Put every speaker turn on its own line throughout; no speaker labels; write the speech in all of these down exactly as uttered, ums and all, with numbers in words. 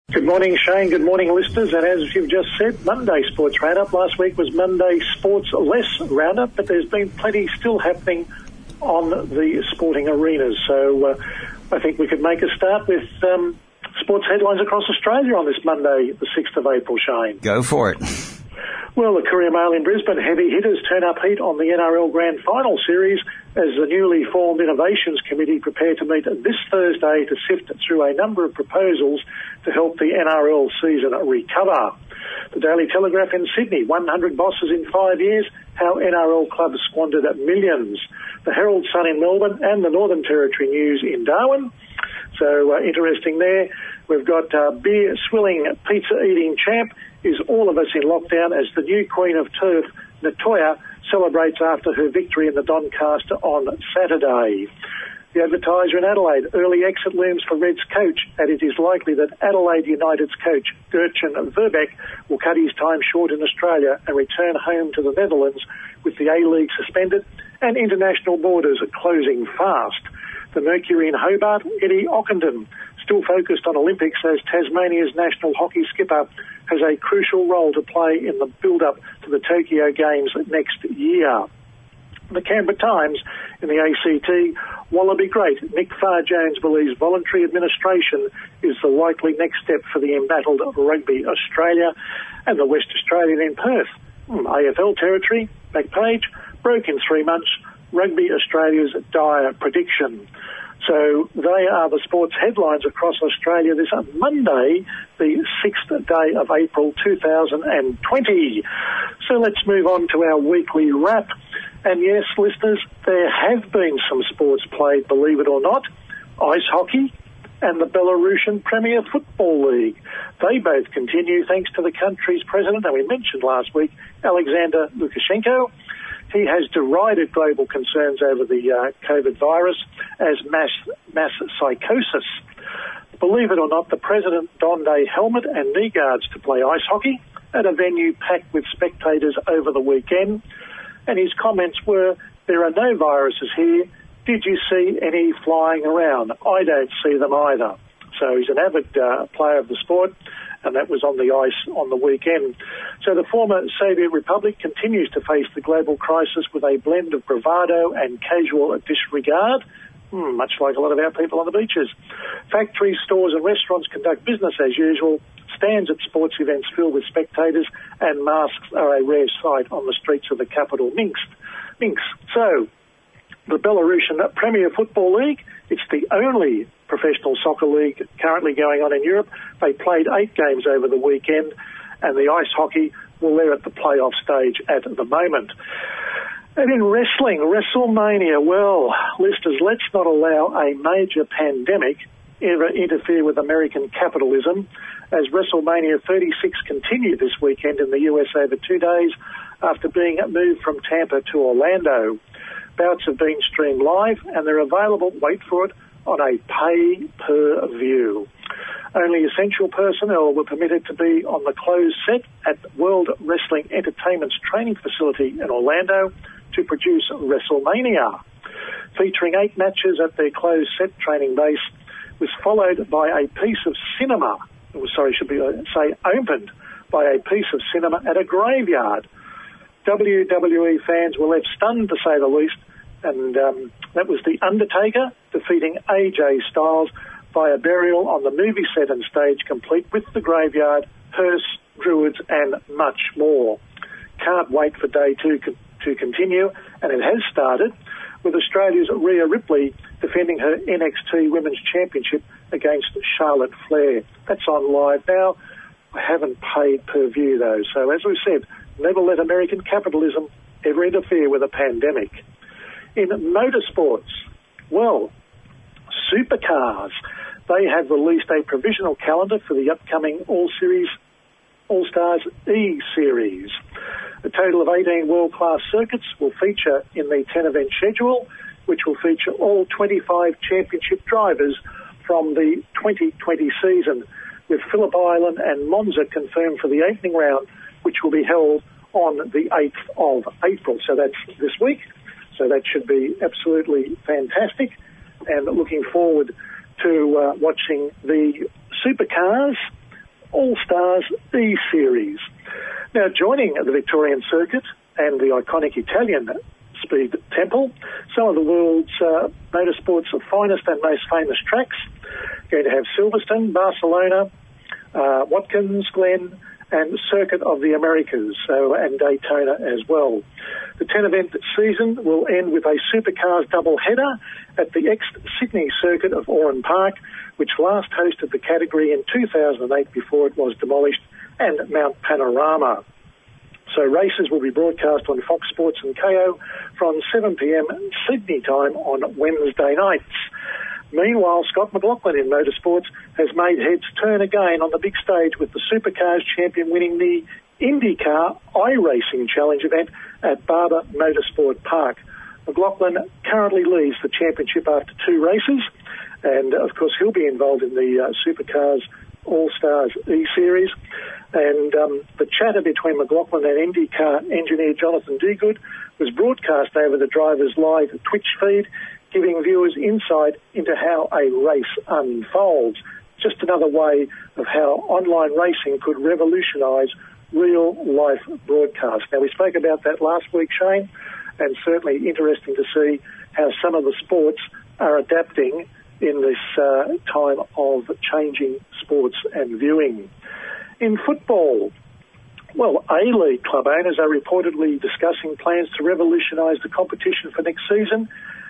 Good morning, Shane. Good morning, listeners. And as you've just said, Monday Sports Roundup. Last week was Monday Sports Less Roundup, but there's been plenty still happening on the sporting arenas. So uh, I think we could make a start with um, sports headlines across Australia on this Monday, the sixth of April, Shane.
Go for it.
Well, the Courier Mail in Brisbane heavy hitters turn up heat on the N R L Grand Final Series as the newly formed Innovations Committee prepare to meet this Thursday to sift through a number of proposals to help the N R L season recover. The Daily Telegraph in Sydney, one hundred bosses in five years, how N R L clubs squandered millions. The Herald Sun in Melbourne and the Northern Territory News in Darwin. So uh, interesting there. We've got uh, beer swilling, pizza eating champ is all of us in lockdown as the new Queen of Turf, Natoya, celebrates after her victory in the Doncaster on Saturday. The Advertiser in Adelaide, early exit looms for Reds coach, and it is likely that Adelaide United's coach, Gertjan Verbeek, will cut his time short in Australia and return home to the Netherlands with the A-League suspended and international borders closing fast. The Mercury in Hobart, Eddie Ockenden, still focused on Olympics as Tasmania's national hockey skipper has a crucial role to play in the build-up to the Tokyo Games next year. The Canberra Times in the A C T, Wallaby great Nick Farr-Jones believes voluntary administration is the likely next step for the embattled Rugby Australia. And the West Australian in Perth, hmm, A F L territory, back page, broke in three months, Rugby Australia's dire prediction. So they are the sports headlines across Australia this Monday, the sixth day of April two thousand twenty. So let's move on to our weekly wrap. And yes, listeners, there have been some sports played, believe it or not. Ice hockey and the Belarusian Premier Football League. They both continue thanks to the country's president, and we mentioned last week, Alexander Lukashenko. He has derided global concerns over the uh, COVID virus as mass mass psychosis. Believe it or not, the president donned a helmet and knee guards to play ice hockey at a venue packed with spectators over the weekend. And his comments were, there are no viruses here. Did you see any flying around? I don't see them either. So he's an avid uh, player of the sport, and that was on the ice on the weekend. So the former Soviet Republic continues to face the global crisis with a blend of bravado and casual disregard, hmm, much like a lot of our people on the beaches. Factories, stores and restaurants conduct business as usual. Stands at sports events filled with spectators, and masks are a rare sight on the streets of the capital, Minsk. Minsk. So, the Belarusian Premier Football League, it's the only professional soccer league currently going on in Europe. They played eight games over the weekend, and the ice hockey, well, they're at the playoff stage at the moment. And in wrestling, WrestleMania, well, listeners, let's not allow a major pandemic ever interfere with American capitalism, as WrestleMania thirty-six continued this weekend in the U S over two days after being moved from Tampa to Orlando. Bouts have been streamed live, and they're available, wait for it, on a pay-per-view. Only essential personnel were permitted to be on the closed set at World Wrestling Entertainment's training facility in Orlando to produce WrestleMania. Featuring eight matches at their closed set training base, was followed by a piece of cinema, or sorry, should be say opened by a piece of cinema at a graveyard. W W E fans were left stunned, to say the least, and um, that was The Undertaker defeating A J Styles by a burial on the movie set and stage, complete with the graveyard, hearse, druids, and much more. Can't wait for day two co- to continue, and it has started, with Australia's Rhea Ripley defending her N X T Women's Championship against Charlotte Flair. That's on live now. I haven't paid per view, though. So, as we said, never let American capitalism ever interfere with a pandemic. In motorsports, well, supercars. They have released a provisional calendar for the upcoming All-Series, All-Stars E-Series. A total of eighteen world-class circuits will feature in the ten-event schedule, which will feature all twenty-five championship drivers from the twenty twenty season, with Phillip Island and Monza confirmed for the opening round, which will be held on the eighth of April. So that's this week. So that should be absolutely fantastic, and looking forward to uh, watching the supercars All-Stars E-Series. Now, joining the Victorian circuit and the iconic Italian Speed Temple, some of the world's uh, motorsport's finest and most famous tracks. Going to have Silverstone, Barcelona, uh, Watkins Glen, and Circuit of the Americas, so and Daytona as well. The ten-event season will end with a supercars double-header at the ex-Sydney circuit of Oran Park, which last hosted the category in two thousand eight before it was demolished, and Mount Panorama. So races will be broadcast on Fox Sports and Kayo from seven p m Sydney time on Wednesday nights. Meanwhile, Scott McLaughlin in motorsports has made heads turn again on the big stage with the Supercars champion winning the IndyCar iRacing Challenge event at Barber Motorsport Park. McLaughlin currently leads the championship after two races, and of course he'll be involved in the uh, Supercars All-Stars E-Series. And um, the chatter between McLaughlin and IndyCar engineer Jonathan Degood was broadcast over the driver's live Twitch feed, giving viewers insight into how a race unfolds. Just another way of how online racing could revolutionise real-life broadcast. Now, we spoke about that last week, Shane, and certainly interesting to see how some of the sports are adapting in this uh, time of changing sports and viewing. In football, well, A-League club owners are reportedly discussing plans to revolutionise the competition for next season.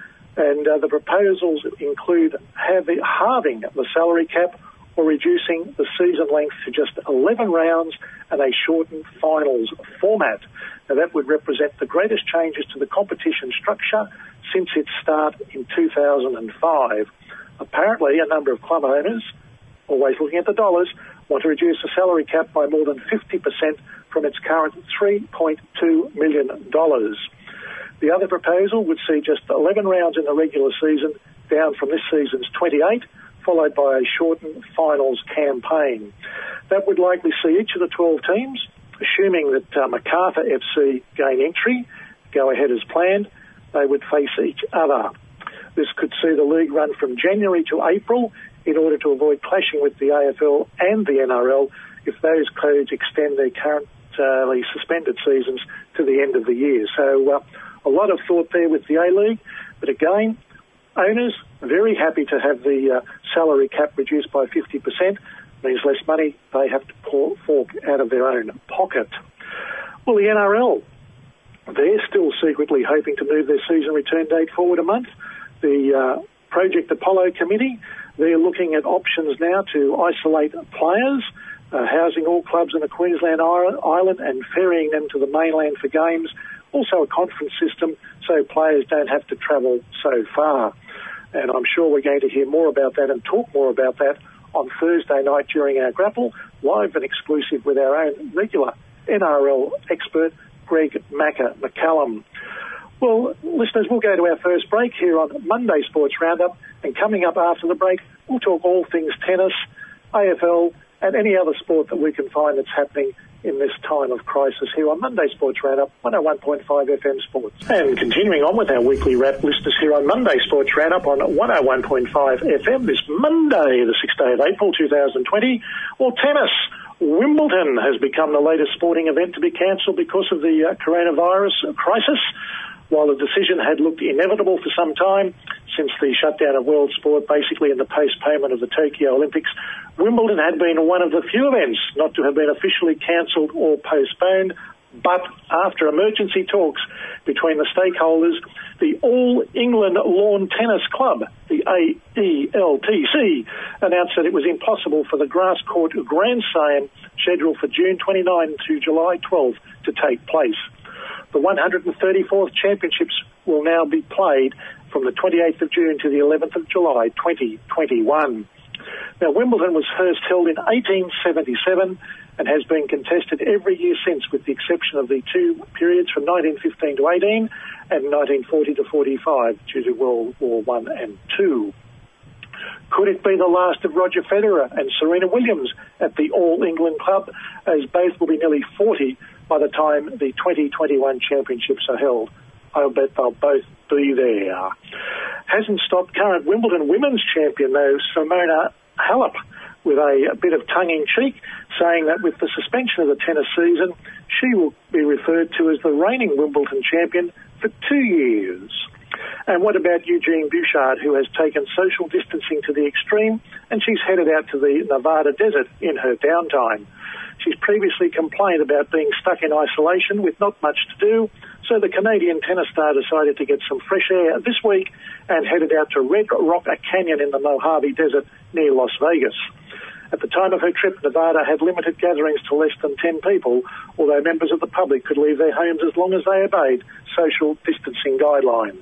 And uh, the proposals include having, halving the salary cap or reducing the season length to just eleven rounds and a shortened finals format. Now, that would represent the greatest changes to the competition structure since its start in two thousand five. Apparently, a number of club owners, always looking at the dollars, want to reduce the salary cap by more than fifty percent from its current three point two million dollars. The other proposal would see just eleven rounds in the regular season, down from this season's twenty-eight, followed by a shortened finals campaign. That would likely see each of the twelve teams, assuming that uh, Macarthur F C gain entry, go ahead as planned, they would face each other. This could see the league run from January to April in order to avoid clashing with the A F L and the N R L if those codes extend their currently suspended seasons to the end of the year. So uh, a lot of thought there with the A-League, but again, owners are very happy to have the uh, salary cap reduced by fifty percent. Means less money they have to pour, fork out of their own pocket. Well, the N R L, they're still secretly hoping to move their season return date forward a month. The uh, Project Apollo Committee, they're looking at options now to isolate players, uh, housing all clubs in the Queensland island and ferrying them to the mainland for games. Also a conference system so players don't have to travel so far. And I'm sure we're going to hear more about that and talk more about that on Thursday night during our grapple, live and exclusive with our own regular N R L expert, Greg Macca McCallum. Well, listeners, we'll go to our first break here on Monday Sports Roundup, and coming up after the break, we'll talk all things tennis, A F L, and any other sport that we can find that's happening in this time of crisis here on Monday Sports Roundup, one oh one point five F M Sports. And continuing on with our weekly wrap, listeners, here on Monday Sports Roundup on one oh one point five F M this Monday, the sixth day of April two thousand twenty. Well, tennis. Wimbledon has become the latest sporting event to be cancelled because of the uh, coronavirus crisis. While the decision had looked inevitable for some time, since the shutdown of world sport basically in the postponement of the Tokyo Olympics, Wimbledon had been one of the few events not to have been officially cancelled or postponed. But after emergency talks between the stakeholders, the All England Lawn Tennis Club, the A E L T C, announced that it was impossible for the grass court Grand Slam scheduled for June twenty-ninth to July twelfth to take place. The one hundred thirty-fourth Championships will now be played from the twenty-eighth of June to the eleventh of July twenty twenty-one. Now, Wimbledon was first held in eighteen seventy-seven and has been contested every year since, with the exception of the two periods from nineteen fifteen to eighteen and nineteen forty to forty-five due to World War One and Two. Could it be the last of Roger Federer and Serena Williams at the All England Club, as both will be nearly forty by the time the twenty twenty-one championships are held? I'll bet they'll both be there. Hasn't stopped current Wimbledon women's champion, though, Simona Halep, with a, a bit of tongue-in-cheek, saying that with the suspension of the tennis season, she will be referred to as the reigning Wimbledon champion for two years. And what about Eugene Bouchard, who has taken social distancing to the extreme, and she's headed out to the Nevada desert in her downtime. She's previously complained about being stuck in isolation with not much to do, so the Canadian tennis star decided to get some fresh air this week and headed out to Red Rock Canyon in the Mojave Desert near Las Vegas. At the time of her trip, Nevada had limited gatherings to less than ten people, although members of the public could leave their homes as long as they obeyed social distancing guidelines.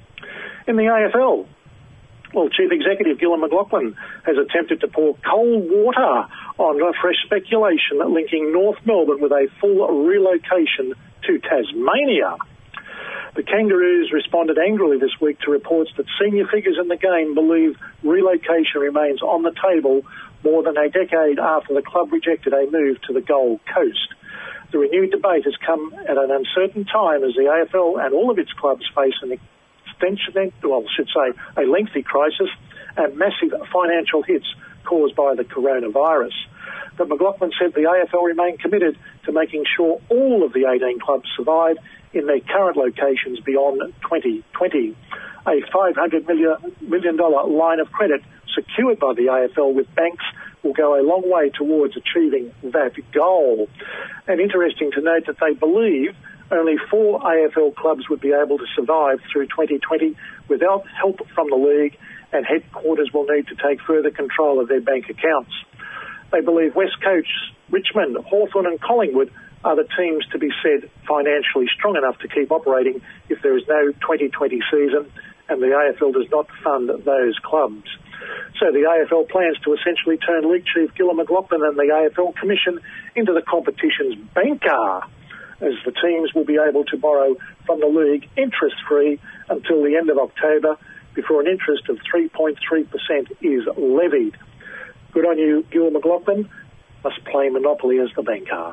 In the A F L, well, Chief Executive Gillon McLachlan has attempted to pour cold water on a fresh speculation linking North Melbourne with a full relocation to Tasmania. The Kangaroos responded angrily this week to reports that senior figures in the game believe relocation remains on the table more than a decade after the club rejected a move to the Gold Coast. The renewed debate has come at an uncertain time as the A F L and all of its clubs face an extension, well, I should say, a lengthy crisis and massive financial hits caused by the coronavirus. But McLachlan said the A F L remain committed to making sure all of the eighteen clubs survive in their current locations beyond twenty twenty. A five hundred million dollars line of credit secured by the A F L with banks will go a long way towards achieving that goal. And interesting to note that they believe only four A F L clubs would be able to survive through twenty twenty without help from the league, and headquarters will need to take further control of their bank accounts. They believe West Coast, Richmond, Hawthorn and Collingwood are the teams to be said financially strong enough to keep operating if there is no twenty twenty season and the A F L does not fund those clubs. So the A F L plans to essentially turn League Chief Gillon McLachlan and the A F L Commission into the competition's banker, as the teams will be able to borrow from the league interest-free until the end of October before an interest of three point three percent is levied. Good on you, Gillon McLachlan. Must play Monopoly as the banker.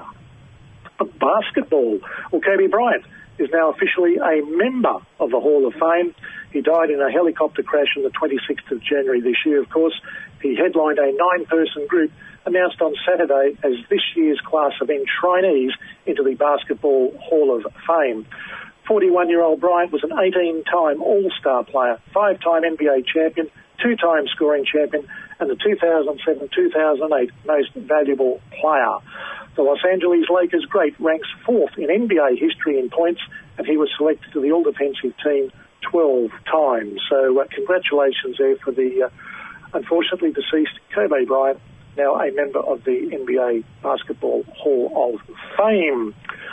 Basketball. Well, Kobe Bryant is now officially a member of the Hall of Fame. He died in a helicopter crash on the twenty-sixth of January this year, of course. He headlined a nine-person group announced on Saturday as this year's class of enshrinees into the Basketball Hall of Fame. forty-one-year-old Bryant was an eighteen-time All-Star player, five-time N B A champion, two-time scoring champion, and the two thousand seven two thousand eight Most Valuable Player. The Los Angeles Lakers great ranks fourth in N B A history in points, and he was selected to the All-Defensive Team twelve times. So uh, congratulations there for the uh, unfortunately deceased Kobe Bryant, now a member of the N B A Basketball Hall of Fame.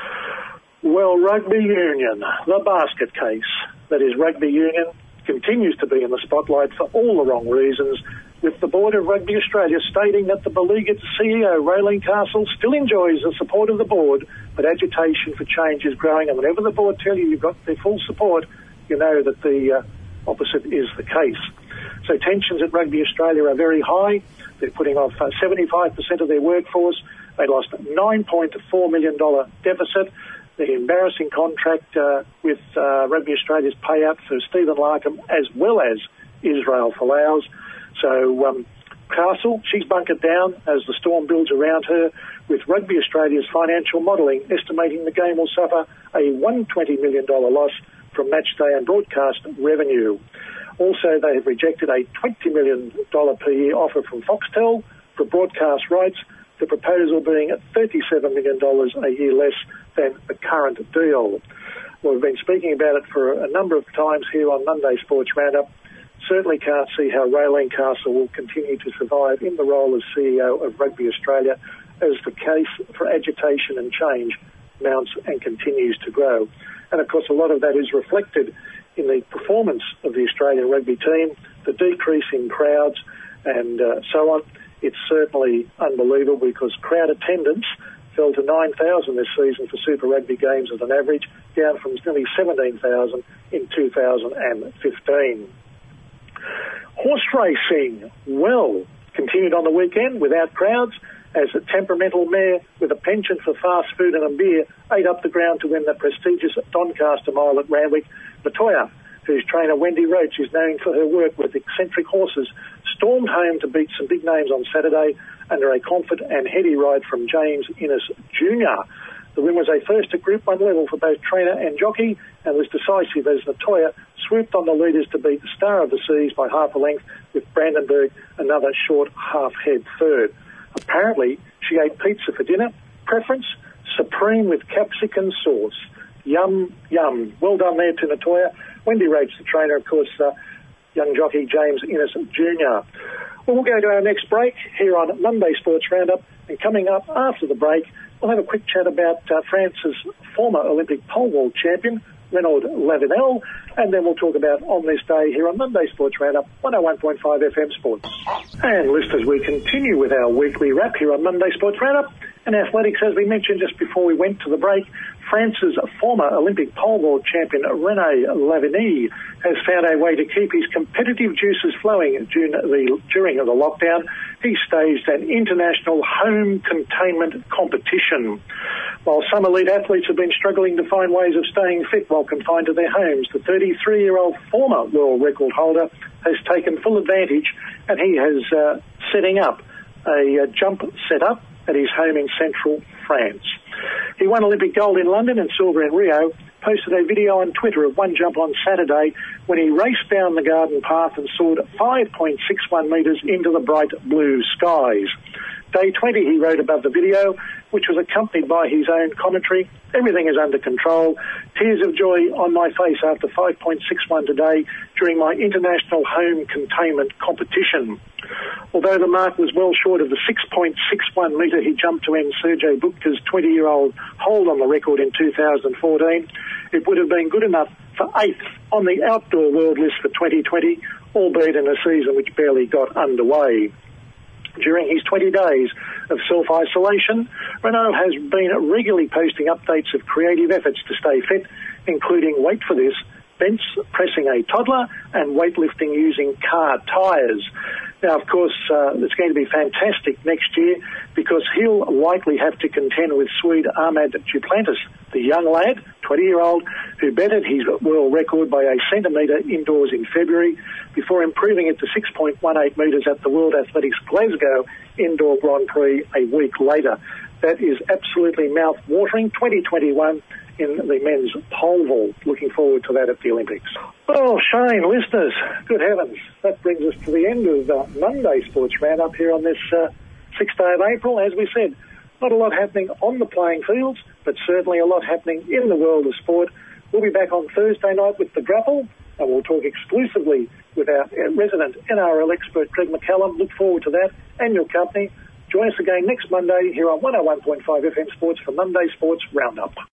Well, rugby union, the basket case, that is rugby union, continues to be in the spotlight for all the wrong reasons, with the Board of Rugby Australia stating that the Beleaguered C E O, Raelene Castle, still enjoys the support of the board, but agitation for change is growing, and whenever the board tell you you've got their full support, you know that the uh, opposite is the case. So tensions at Rugby Australia are very high. They're putting off uh, seventy-five percent of their workforce. They lost a nine point four million dollars deficit. The embarrassing contract uh, with uh, Rugby Australia's payout for Stephen Larkham, as well as Israel Folau's. So um, Castle, she's bunkered down as the storm builds around her, with Rugby Australia's financial modelling estimating the game will suffer a one hundred twenty million dollars loss from match day and broadcast revenue. Also, they have rejected a twenty million dollars per year offer from Foxtel for broadcast rights, the proposal being at thirty-seven million dollars a year less than the current deal. Well, we've been speaking about it for a number of times here on Monday Sports Roundup. Certainly can't see how Raelene Castle will continue to survive in the role as C E O of Rugby Australia as the case for agitation and change mounts and continues to grow. And of course, a lot of that is reflected in the performance of the Australian rugby team, the decrease in crowds and uh, so on. It's certainly unbelievable because crowd attendance fell to nine thousand this season for Super Rugby games as an average, down from nearly seventeen thousand in two thousand fifteen. Horse racing, well, continued on the weekend without crowds as a temperamental mare with a penchant for fast food and a beer ate up the ground to win the prestigious Doncaster Mile at Randwick. Latoya whose trainer Wendy Roach is known for her work with eccentric horses, stormed home to beat some big names on Saturday under a confident and heady ride from James Innes Junior The win was a first at Group one level for both trainer and jockey and was decisive as Natoya swooped on the leaders to beat the Star of the Seas by half a length, with Brandenburg another short half-head third. Apparently, she ate pizza for dinner. Preference, supreme with capsicum sauce. Yum, yum. Well done there to Natoya. Wendy Roach, the trainer, of course, uh, young jockey James Innes Junior Well, we'll go to our next break here on Monday Sports Roundup, and coming up after the break, we'll have a quick chat about uh, France's former Olympic pole vault champion, Renaud Lavinel, and then we'll talk about On This Day here on Monday Sports Roundup, one oh one point five F M Sports. And listeners, we continue with our weekly wrap here on Monday Sports Roundup. And athletics, as we mentioned just before we went to the break, France's former Olympic pole vault champion Renaud Lavillenie has found a way to keep his competitive juices flowing during the, during the lockdown. He staged an international home containment competition. While some elite athletes have been struggling to find ways of staying fit while confined to their homes, the thirty-three-year-old former world record holder has taken full advantage, and he has uh, setting up a, a jump setup at his home in central France. He won Olympic gold in London and silver in Rio, posted a video on Twitter of one jump on Saturday when he raced down the garden path and soared five point six one metres into the bright blue skies. Day twenty, he wrote above the video, which was accompanied by his own commentary, "Everything is under control. Tears of joy on my face after five point six one today during my international home containment competition." Although the mark was well short of the six point six one metre he jumped to end Sergei Bubka's twenty-year-old hold on the record in two thousand fourteen, it would have been good enough for eighth on the outdoor world list for twenty twenty, albeit in a season which barely got underway. During his twenty days of self-isolation, Renaud has been regularly posting updates of creative efforts to stay fit, including, wait for this, bench pressing a toddler and weightlifting using car tyres. Now, of course, uh, it's going to be fantastic next year because he'll likely have to contend with Swede Ahmad Duplantis, the young lad, twenty-year-old, who bettered his world record by a centimetre indoors in February before improving it to six point one eight metres at the World Athletics Glasgow Indoor Grand Prix a week later. That is absolutely mouth-watering. twenty twenty-one in the men's pole vault. Looking forward to that at the Olympics. Well, Shane, listeners, good heavens, that brings us to the end of uh, Monday Sports Roundup here on this uh, sixth day of April. As we said, not a lot happening on the playing fields, but certainly a lot happening in the world of sport. We'll be back on Thursday night with the Grapple, and we'll talk exclusively with our resident N R L expert, Greg McCallum. Look forward to that and your company. Join us again next Monday here on one oh one point five F M Sports for Monday Sports Roundup.